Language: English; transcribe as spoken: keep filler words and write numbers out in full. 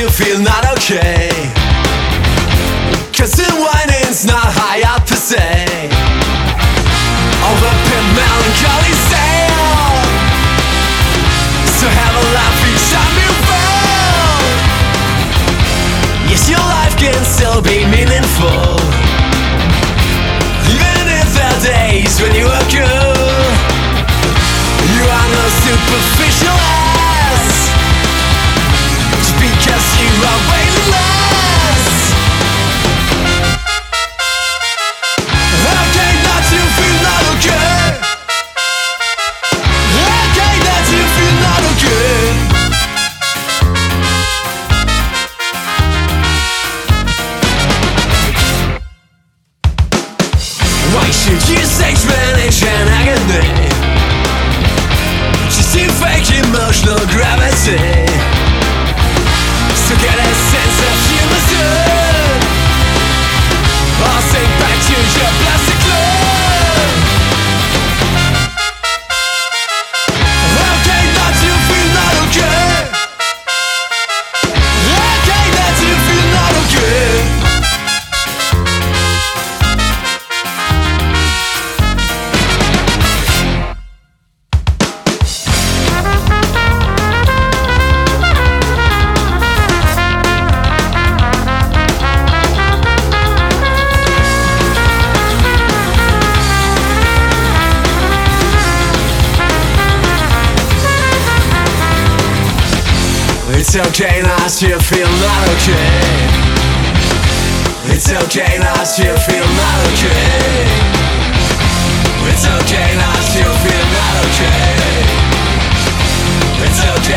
you feel not okay, 'cause the whining's not high up per se. Overpimp melancholy sale, so have a laugh each time you fall. Yes, your life can still be meaningful, even if there are days when you are cool. You are no superficial ass, just because you are weightless. Okay, that you feel not okay. Okay, that you feel not okay. Why should you stage manage an agony just to fake emotional gravity? So get a sense of humor soon, or sink back to your plastic club. Okay, that you feel not okay. Okay, that you feel not okay. It's okay not to feel not okay. It's okay not to feel not okay. It's okay not to feel not okay. It's okay.